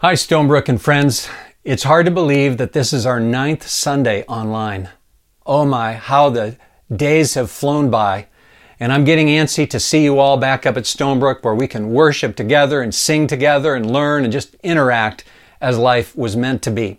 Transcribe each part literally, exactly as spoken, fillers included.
Hi, Stonebrook and friends. It's hard to believe that this is our ninth Sunday online. Oh my, how the days have flown by. And I'm getting antsy to see you all back up at Stonebrook where we can worship together and sing together and learn and just interact as life was meant to be.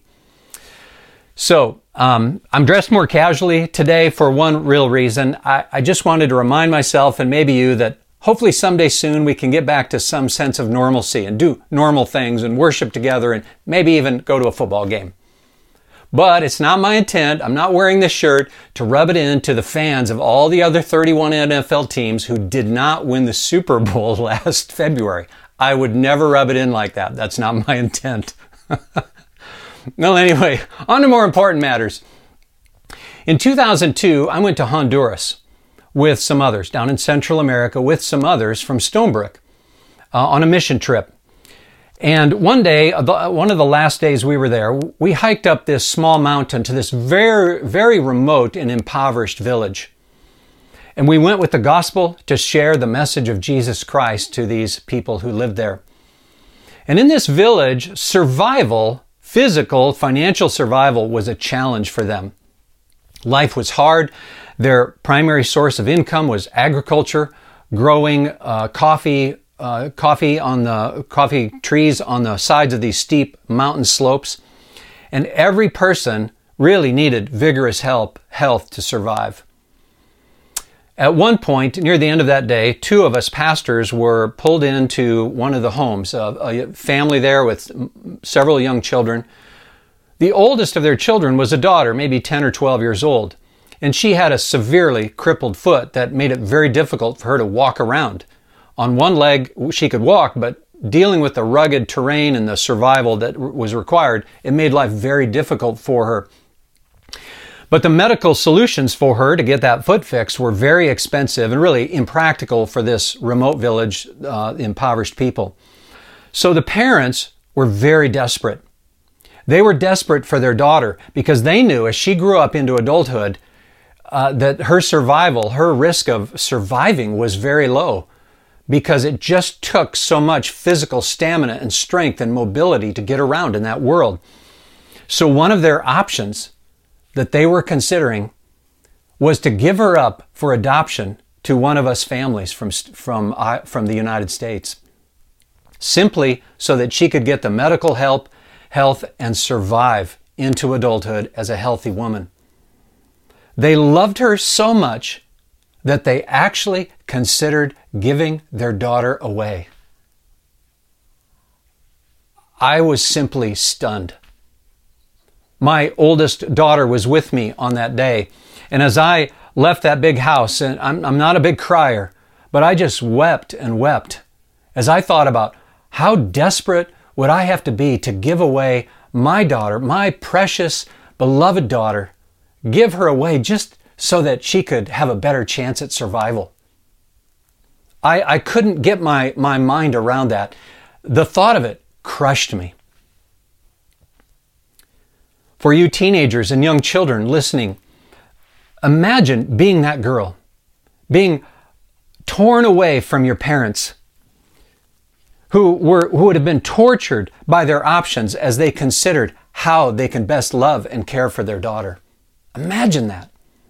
So, um, I'm dressed more casually today for one real reason. I, I just wanted to remind myself and maybe you that hopefully someday soon we can get back to some sense of normalcy and do normal things and worship together and maybe even go to a football game. But it's not my intent, I'm not wearing this shirt to rub it in to the fans of all the other thirty-one N F L teams who did not win the Super Bowl last February. I would never rub it in like that. That's not my intent. Well, anyway, on to more important matters. In two thousand two, I went to Honduras with some others, down in Central America with some others from Stonebrook uh, on a mission trip. And one day, one of the last days we were there, we hiked up this small mountain to this very, very remote and impoverished village. And we went with the gospel to share the message of Jesus Christ to these people who lived there. And in this village, survival, physical, financial survival was a challenge for them. Life was hard. Their primary source of income was agriculture, growing uh, coffee, uh, coffee on the coffee trees on the sides of these steep mountain slopes. And every person really needed vigorous help, health to survive. At one point, near the end of that day, two of us pastors were pulled into one of the homes, a, a family there with several young children. The oldest of their children was a daughter, maybe ten or twelve years old, and she had a severely crippled foot that made it very difficult for her to walk around. On one leg, she could walk, but dealing with the rugged terrain and the survival that was required, it made life very difficult for her. But the medical solutions for her to get that foot fixed were very expensive and really impractical for this remote village, uh, impoverished people. So the parents were very desperate. They were desperate for their daughter because they knew as she grew up into adulthood uh, that her survival, her risk of surviving was very low because it just took so much physical stamina and strength and mobility to get around in that world. So one of their options that they were considering was to give her up for adoption to one of us families from, from, uh, from the United States, simply so that she could get the medical help, health, and survive into adulthood as a healthy woman. They loved her so much that they actually considered giving their daughter away. I was simply stunned. My oldest daughter was with me on that day, and as I left that big house, and I'm, I'm not a big crier, but I just wept and wept as I thought about how desperate would I have to be to give away my daughter, my precious, beloved daughter, give her away just so that she could have a better chance at survival. I, I couldn't get my, my mind around that. The thought of it crushed me. For you teenagers and young children listening, imagine being that girl, being torn away from your parents, who were who would have been tortured by their options as they considered how they can best love and care for their daughter. Imagine that.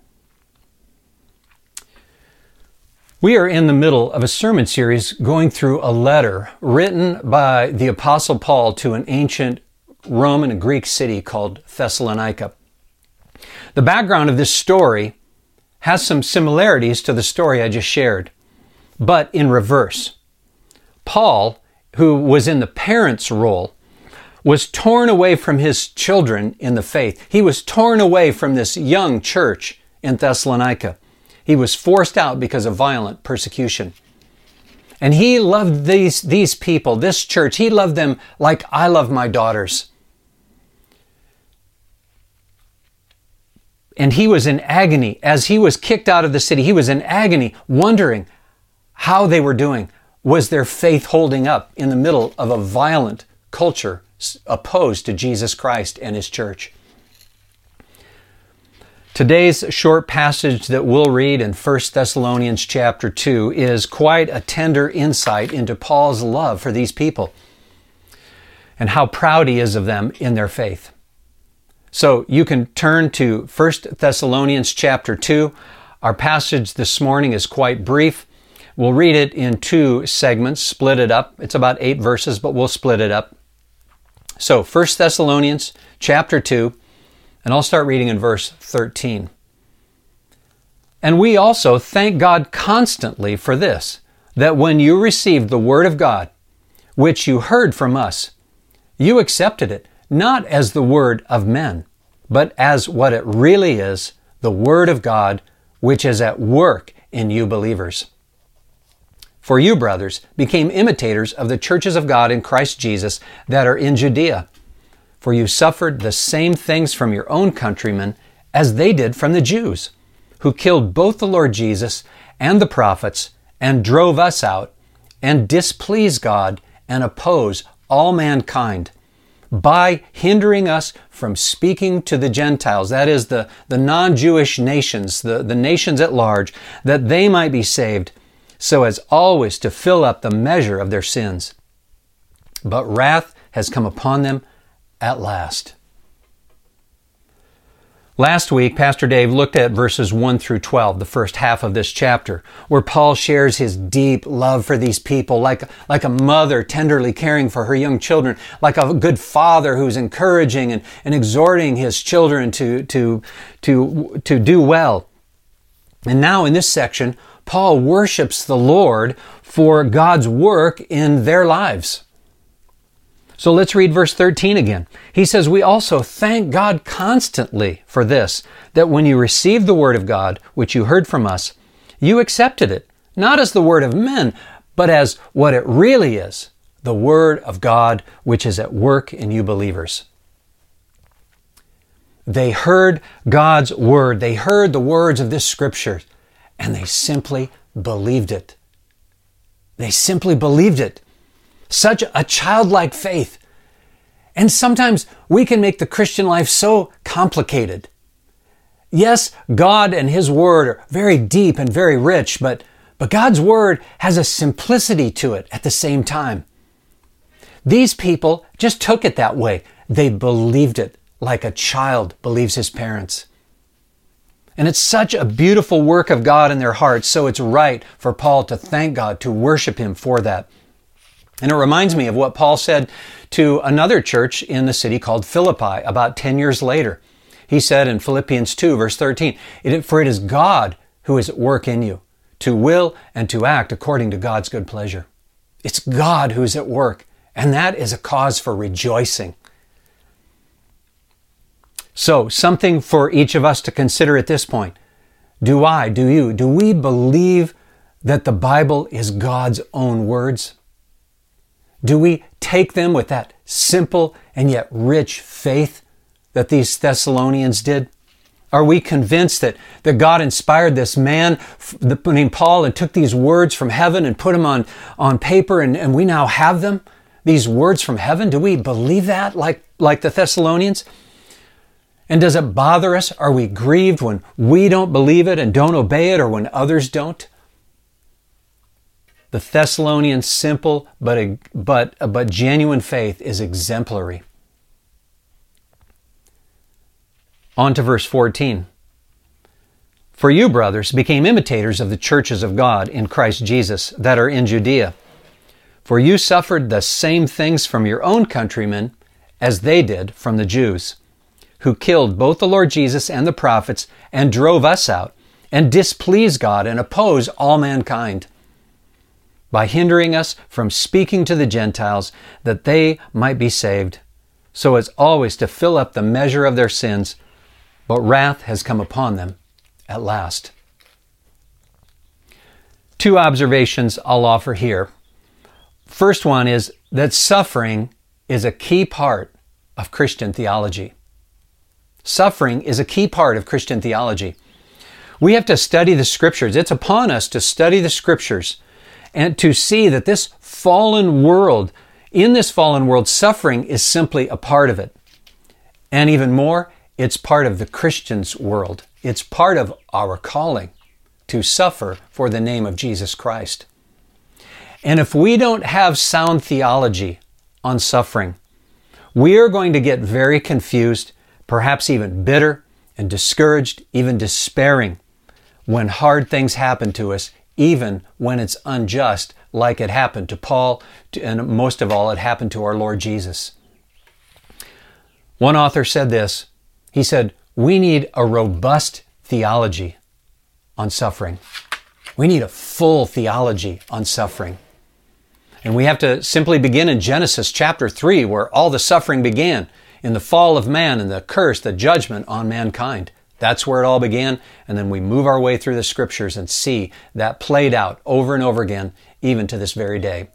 We are in the middle of a sermon series going through a letter written by the Apostle Paul to an ancient Roman and Greek city called Thessalonica. The background of this story has some similarities to the story I just shared, but in reverse. Paul, who was in the parent's role, was torn away from his children in the faith. He was torn away from this young church in Thessalonica. He was forced out because of violent persecution. And he loved these, these people, this church. He loved them like I love my daughters. And he was in agony as he was kicked out of the city. He was in agony, wondering how they were doing. Was their faith holding up in the middle of a violent culture opposed to Jesus Christ and His church? Today's short passage that we'll read in First Thessalonians chapter two is quite a tender insight into Paul's love for these people. and how proud he is of them in their faith. So you can turn to First Thessalonians chapter two. Our passage this morning is quite brief. We'll read it in two segments, split it up. It's about eight verses, but we'll split it up. So First Thessalonians chapter two, and I'll start reading in verse thirteen. And we also thank God constantly for this, that when you received the word of God, which you heard from us, you accepted it, not as the word of men, but as what it really is, the word of God, which is at work in you believers. For you, brothers, became imitators of the churches of God in Christ Jesus that are in Judea. For you suffered the same things from your own countrymen as they did from the Jews, who killed both the Lord Jesus and the prophets, and drove us out, and displease God, and oppose all mankind, by hindering us from speaking to the Gentiles, that is, the, the non-Jewish nations, the, the nations at large, that they might be saved, so as always to fill up the measure of their sins. But wrath has come upon them at last. Last week, Pastor Dave looked at verses one through twelve, the first half of this chapter, where Paul shares his deep love for these people, like, like a mother tenderly caring for her young children, like a good father who's encouraging and, and exhorting his children to, to, to, to do well. And now in this section, Paul worships the Lord for God's work in their lives. So let's read verse thirteen again. He says, we also thank God constantly for this, that when you received the word of God, which you heard from us, you accepted it, not as the word of men, but as what it really is, the word of God, which is at work in you believers. They heard God's word. They heard the words of this scripture, and they simply believed it. They simply believed it. Such a childlike faith. And sometimes we can make the Christian life so complicated. Yes, God and His Word are very deep and very rich, but, but God's Word has a simplicity to it at the same time. These people just took it that way. They believed it like a child believes his parents. And it's such a beautiful work of God in their hearts, so it's right for Paul to thank God, to worship Him for that. And it reminds me of what Paul said to another church in the city called Philippi about ten years later. He said in Philippians two, verse thirteen, for it is God who is at work in you, to will and to act according to God's good pleasure. It's God who is at work, and that is a cause for rejoicing. So, something for each of us to consider at this point. Do I, do you, do we believe that the Bible is God's own words? Do we take them with that simple and yet rich faith that these Thessalonians did? Are we convinced that, that God inspired this man, I mean, Paul, and took these words from heaven and put them on, on paper, and, and we now have them? These words from heaven? Do we believe that like, like the Thessalonians? And does it bother us? Are we grieved when we don't believe it and don't obey it, or when others don't? The Thessalonians' simple but, but, but genuine faith is exemplary. On to verse fourteen. For you, brothers, became imitators of the churches of God in Christ Jesus that are in Judea. For you suffered the same things from your own countrymen as they did from the Jews, who killed both the Lord Jesus and the prophets, and drove us out, and displeased God, and opposed all mankind, by hindering us from speaking to the Gentiles, that they might be saved, so as always to fill up the measure of their sins, but wrath has come upon them at last. Two observations I'll offer here. First one is that suffering is a key part of Christian theology. Suffering is a key part of Christian theology. We have to study the Scriptures. It's upon us to study the Scriptures and to see that this fallen world, in this fallen world, suffering is simply a part of it. And even more, it's part of the Christian's world. It's part of our calling to suffer for the name of Jesus Christ. And if we don't have sound theology on suffering, We are going to get very confused, perhaps even bitter and discouraged, even despairing when hard things happen to us, even when it's unjust, like it happened to Paul, and most of all, it happened to our Lord Jesus. One author said this. He said, we need a robust theology on suffering. We need a full theology on suffering. And we have to simply begin in Genesis chapter three, where all the suffering began, in the fall of man and the curse, the judgment on mankind. That's where it all began. And then we move our way through the scriptures and see that played out over and over again, even to this very day.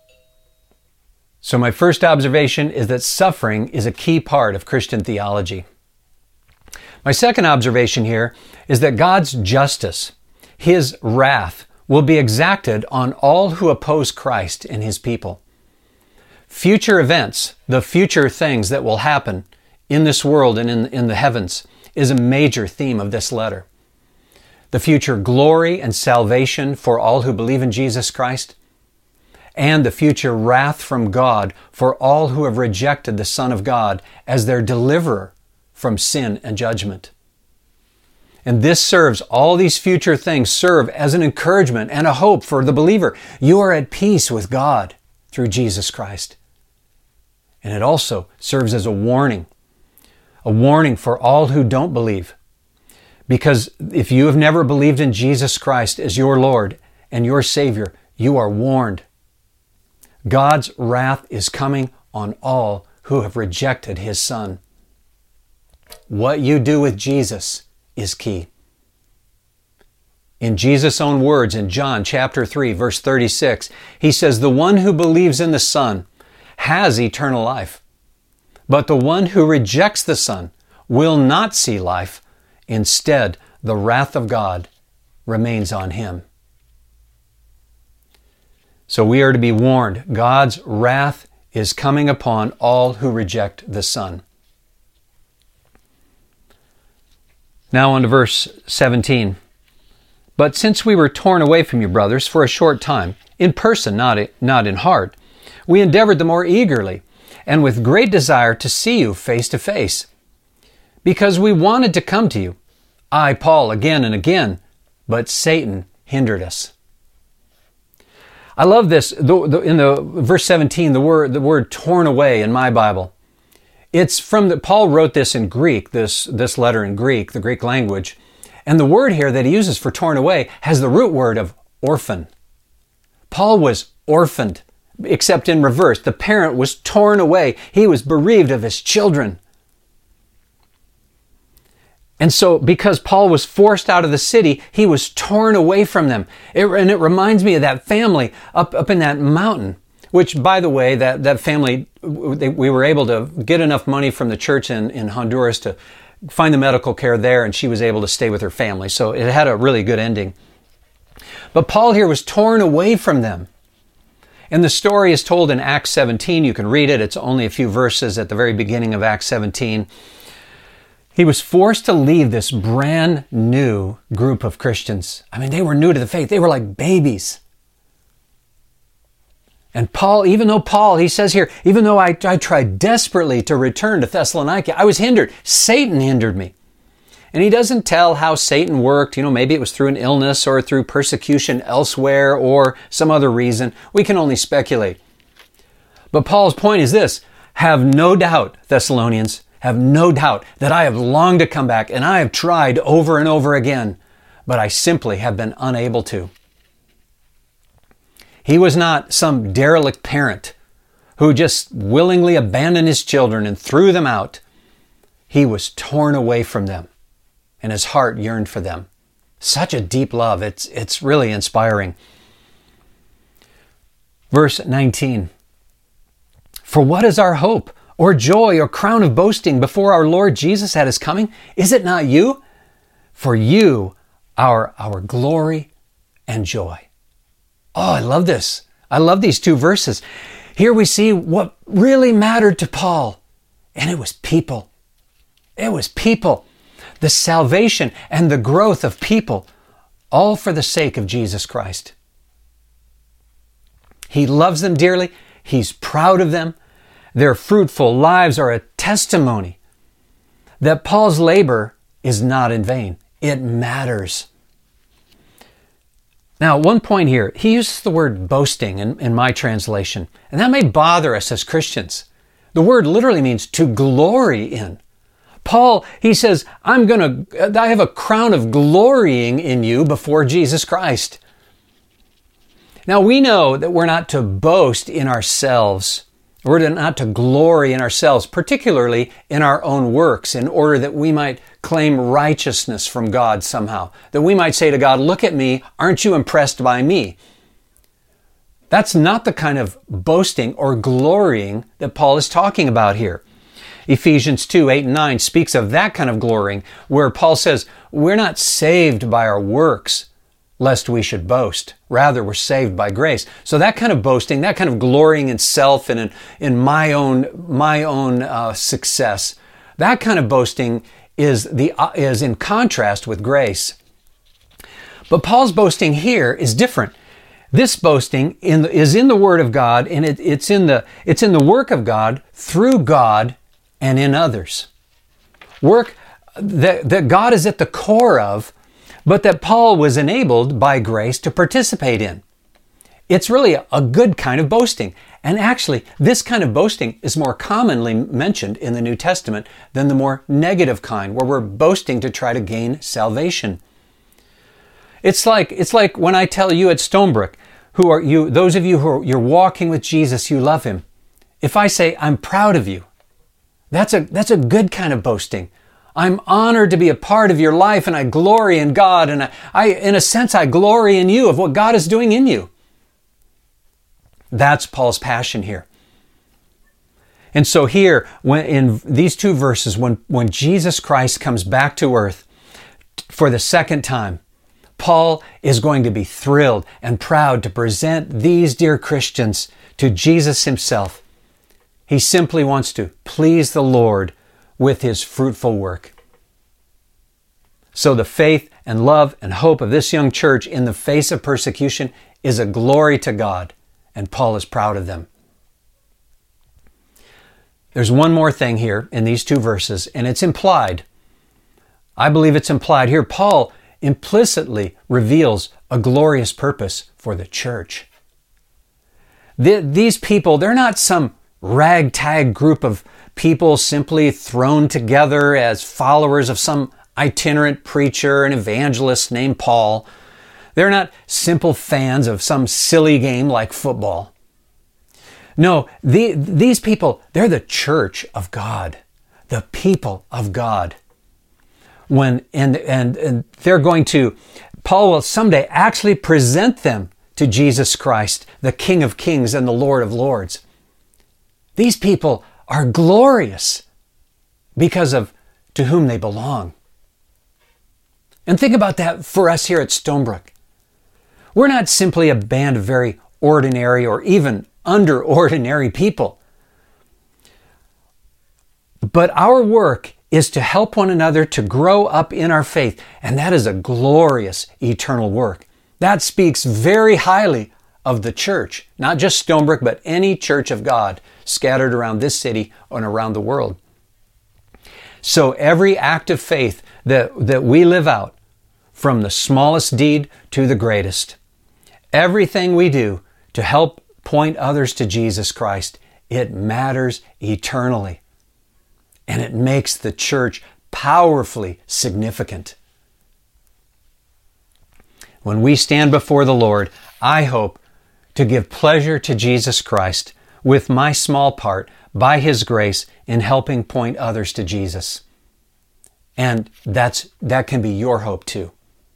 So my first observation is that suffering is a key part of Christian theology. My second observation here is that God's justice, His wrath, will be exacted on all who oppose Christ and His people. Future events, the future things that will happen in this world and in, in the heavens, is a major theme of this letter. The future glory and salvation for all who believe in Jesus Christ, and the future wrath from God for all who have rejected the Son of God as their deliverer from sin and judgment. And this serves, all these future things serve as an encouragement and a hope for the believer. You are at peace with God through Jesus Christ. And it also serves as a warning, a warning for all who don't believe. Because if you have never believed in Jesus Christ as your Lord and your Savior, you are warned. God's wrath is coming on all who have rejected His Son. What you do with Jesus is key. In Jesus' own words in John chapter three, verse thirty-six, He says, "The one who believes in the Son has eternal life, but the one who rejects the Son will not see life. Instead, the wrath of God remains on him." So we are to be warned. God's wrath is coming upon all who reject the Son. Now on to verse seventeen. "But since we were torn away from you, brothers, for a short time, in person, not, not in heart, we endeavored the more eagerly, and with great desire to see you face to face, because we wanted to come to you, I, Paul, again and again, but Satan hindered us." I love this. The, the, in the verse seventeen, the word, the word torn away in my Bible. It's from the, Paul wrote this in Greek, this, this letter in Greek, the Greek language. And the word here that he uses for torn away has the root word of orphan. Paul was orphaned, except in reverse. The parent was torn away. He was bereaved of his children. And so, because Paul was forced out of the city, he was torn away from them. It, and it reminds me of that family up, up in that mountain, which, by the way, that, that family, they, we were able to get enough money from the church in, in Honduras to find the medical care there, and she was able to stay with her family. So it had a really good ending. But Paul here was torn away from them. And the story is told in Acts seventeen. You can read it. It's only a few verses at the very beginning of Acts seventeen. He was forced to leave this brand new group of Christians. I mean, they were new to the faith. They were like babies. And Paul, even though Paul, he says here, even though I, I tried desperately to return to Thessalonica, I was hindered. Satan hindered me. And he doesn't tell how Satan worked. You know, maybe it was through an illness or through persecution elsewhere or some other reason. We can only speculate. But Paul's point is this: have no doubt, Thessalonians, have no doubt that I have longed to come back, and I have tried over and over again, but I simply have been unable to. He was not some derelict parent who just willingly abandoned his children and threw them out. He was torn away from them, and his heart yearned for them. Such a deep love. It's, it's really inspiring. Verse nineteen. "For what is our hope, or joy, or crown of boasting before our Lord Jesus at His coming? Is it not you? For you are our glory and joy." Oh, I love this. I love these two verses. Here we see what really mattered to Paul, and it was people. It was people. The salvation and the growth of people, all for the sake of Jesus Christ. He loves them dearly. He's proud of them. their fruitful lives are a testimony that Paul's labor is not in vain. It matters. Now, one point here, he uses the word boasting in, in my translation, and that may bother us as Christians. The word literally means to glory in. Paul, he says, I'm going to, I have a crown of glorying in you before Jesus Christ. Now, we know that we're not to boast in ourselves. We're not to glory in ourselves, particularly in our own works, in order that we might claim righteousness from God somehow. That we might say to God, look at me, aren't you impressed by me? That's not the kind of boasting or glorying that Paul is talking about here. Ephesians two, eight and nine speaks of that kind of glorying, where Paul says, we're not saved by our works, lest we should boast. Rather, we're saved by grace. So that kind of boasting, that kind of glorying in self and in, in my own, my own uh, success, that kind of boasting is, the, uh, is in contrast with grace. But Paul's boasting here is different. This boasting in the, is in the Word of God, and it, it's, in the, it's in the work of God, through God, and in others. Work that, that God is at the core of, but that Paul was enabled by grace to participate in. It's really a good kind of boasting. And actually, this kind of boasting is more commonly mentioned in the New Testament than the more negative kind, where we're boasting to try to gain salvation. It's like, it's like when I tell you at Stonebrook, who are you, those of you who are, you're walking with Jesus, you love Him. If I say, I'm proud of you, that's a, that's a good kind of boasting. I'm honored to be a part of your life, and I glory in God, and I, I, in a sense, I glory in you, of what God is doing in you. That's Paul's passion here. And so here, when in these two verses, when, when Jesus Christ comes back to earth for the second time, Paul is going to be thrilled and proud to present these dear Christians to Jesus Himself. He simply wants to please the Lord with his fruitful work. So the faith and love and hope of this young church in the face of persecution is a glory to God, and Paul is proud of them. There's one more thing here in these two verses, and it's implied. I believe it's implied here. Paul implicitly reveals a glorious purpose for the church. The, these people, they're not some ragtag group of people simply thrown together as followers of some itinerant preacher and evangelist named Paul. They're not simple fans of some silly game like football. No, the, these people, they're the church of God, the people of God. When and, and, and they're going to, Paul will someday actually present them to Jesus Christ, the King of Kings and the Lord of Lords. These people are glorious because of to whom they belong. And think about that for us here at Stonebrook. We're not simply a band of very ordinary or even under ordinary people. But our work is to help one another to grow up in our faith. And that is a glorious eternal work. That speaks very highly of the church, not just Stonebrook, but any church of God scattered around this city and around the world. So every act of faith that, that we live out, from the smallest deed to the greatest, everything we do to help point others to Jesus Christ, it matters eternally. And it makes the church powerfully significant. When we stand before the Lord, I hope to give pleasure to Jesus Christ with my small part by His grace in helping point others to Jesus. And that's that can be your hope too.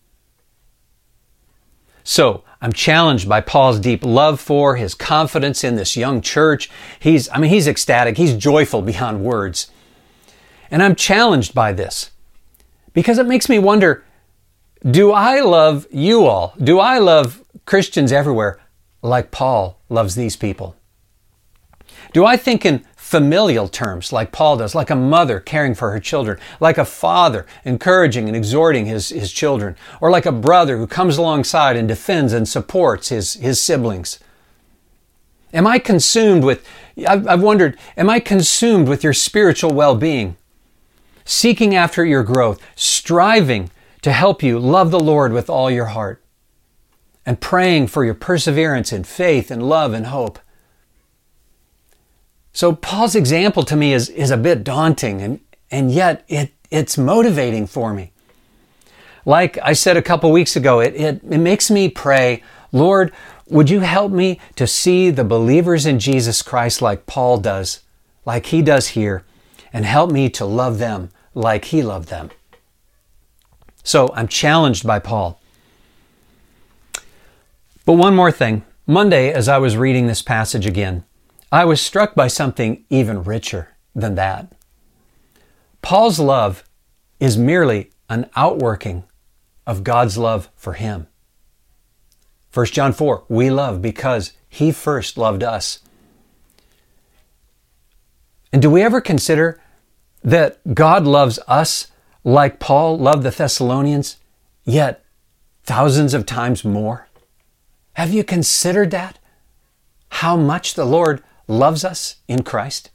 So, I'm challenged by Paul's deep love for, his confidence in this young church. He's, I mean, he's ecstatic. He's joyful beyond words. And I'm challenged by this because it makes me wonder, do I love you all? Do I love Christians everywhere like Paul loves these people? Do I think in familial terms like Paul does, like a mother caring for her children, like a father encouraging and exhorting his, his children, or like a brother who comes alongside and defends and supports his, his siblings? Am I consumed with, I've, I've wondered, am I consumed with your spiritual well-being? Seeking after your growth, striving to help you love the Lord with all your heart, and praying for your perseverance in faith and love and hope. So Paul's example to me is, is a bit daunting, and, and yet it, it's motivating for me. Like I said a couple weeks ago, it, it, it makes me pray, Lord, would you help me to see the believers in Jesus Christ like Paul does, like he does here, and help me to love them like he loved them. So I'm challenged by Paul. But one more thing. Monday, as I was reading this passage again, I was struck by something even richer than that. Paul's love is merely an outworking of God's love for him. First John four, we love because he first loved us. And do we ever consider that God loves us like Paul loved the Thessalonians, yet thousands of times more? Have you considered that? How much the Lord loves us in Christ?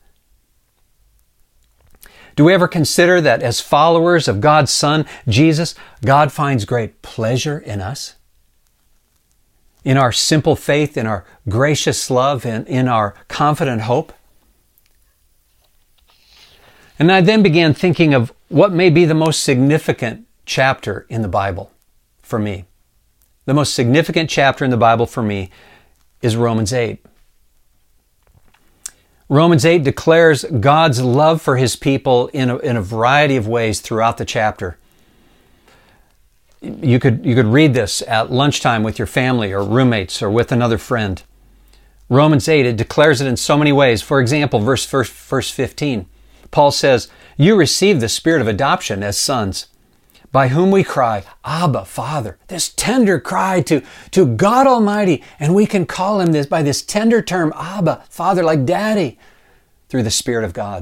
Do we ever consider that as followers of God's Son, Jesus, God finds great pleasure in us? In our simple faith, in our gracious love, and in our confident hope? And I then began thinking of what may be the most significant chapter in the Bible for me. The most significant chapter in the Bible for me is Romans eight. Romans eight declares God's love for his people in a, in a variety of ways throughout the chapter. You could, you could read this at lunchtime with your family or roommates or with another friend. Romans eight, it declares it in so many ways. For example, verse, verse, verse fifteen, Paul says, you received the spirit of adoption as sons, by whom we cry, Abba, Father. This tender cry to, to God Almighty, and we can call him this by this tender term, Abba, Father, like Daddy, through the Spirit of God.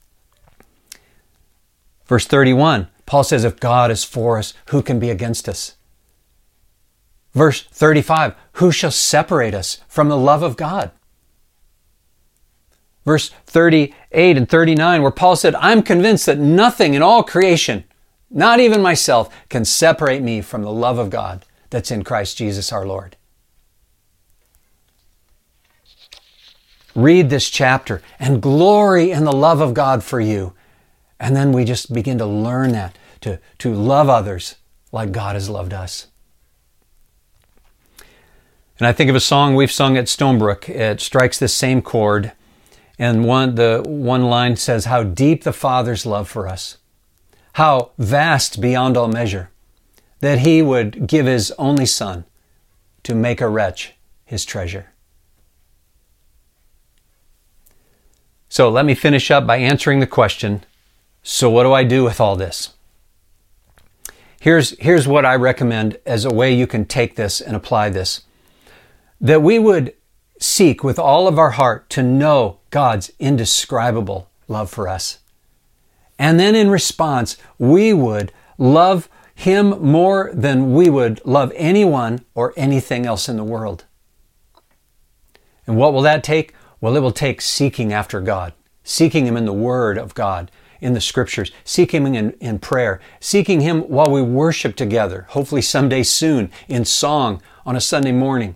Verse thirty-one, Paul says, if God is for us, who can be against us? Verse thirty-five, who shall separate us from the love of God? Verse thirty-eight and thirty-nine, where Paul said, I'm convinced that nothing in all creation, not even myself, can separate me from the love of God that's in Christ Jesus our Lord. Read this chapter and glory in the love of God for you. And then we just begin to learn that, to, to love others like God has loved us. And I think of a song we've sung at Stonebrook. It strikes this same chord. And one, the one line says, how deep the Father's love for us. How vast beyond all measure, that he would give his only Son to make a wretch his treasure. So let me finish up by answering the question, so what do I do with all this? Here's, here's what I recommend as a way you can take this and apply this. That we would seek with all of our heart to know God's indescribable love for us. And then in response, we would love him more than we would love anyone or anything else in the world. And what will that take? Well, it will take seeking after God, seeking him in the Word of God, in the Scriptures, seeking him in, in prayer, seeking him while we worship together, hopefully someday soon, in song on a Sunday morning.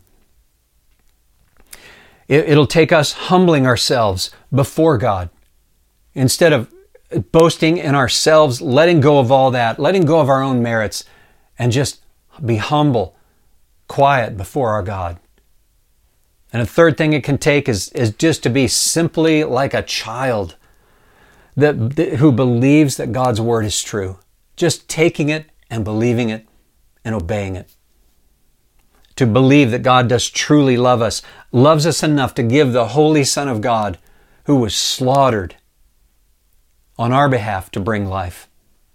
It, it'll take us humbling ourselves before God. Instead of boasting in ourselves, letting go of all that, letting go of our own merits, and just be humble, quiet before our God. And a third thing it can take is, is just to be simply like a child that, that who believes that God's Word is true. Just taking it and believing it and obeying it. To believe that God does truly love us, loves us enough to give the Holy Son of God, who was slaughtered on our behalf to bring life.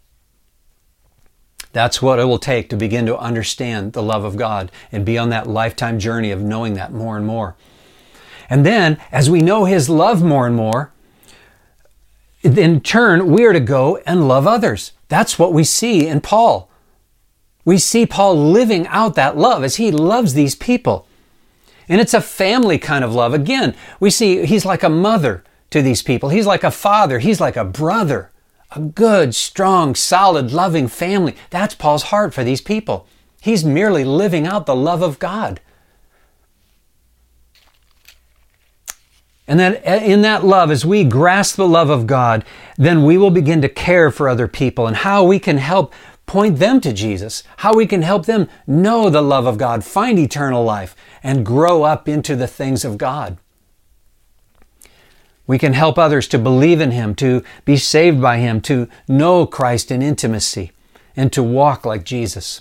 That's what it will take to begin to understand the love of God and be on that lifetime journey of knowing that more and more. And then, as we know his love more and more, in turn, we are to go and love others. That's what we see in Paul. We see Paul living out that love as he loves these people. And it's a family kind of love. Again, we see he's like a mother to these people. He's like a father. He's like a brother. A good, strong, solid, loving family. That's Paul's heart for these people. He's merely living out the love of God. And that in that love, as we grasp the love of God, then we will begin to care for other people and how we can help point them to Jesus, how we can help them know the love of God, find eternal life, and grow up into the things of God. We can help others to believe in Him, to be saved by Him, to know Christ in intimacy, and to walk like Jesus.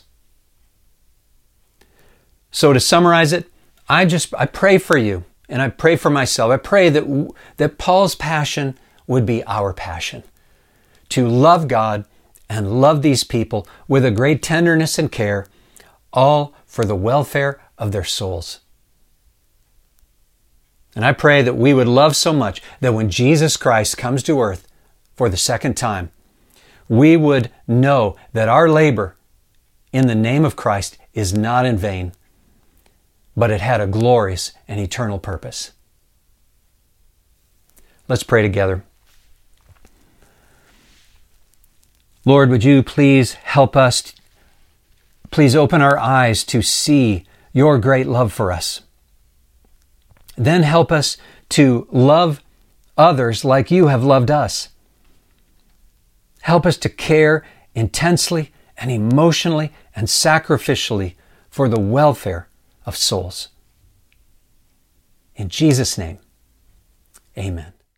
So to summarize it, I just, I pray for you, and I pray for myself. I pray that, that Paul's passion would be our passion, to love God and love these people with a great tenderness and care, all for the welfare of their souls. And I pray that we would love so much that when Jesus Christ comes to earth for the second time, we would know that our labor in the name of Christ is not in vain, but it had a glorious and eternal purpose. Let's pray together. Lord, would you please help us, please open our eyes to see your great love for us. Then help us to love others like you have loved us. Help us to care intensely and emotionally and sacrificially for the welfare of souls. In Jesus' name, amen.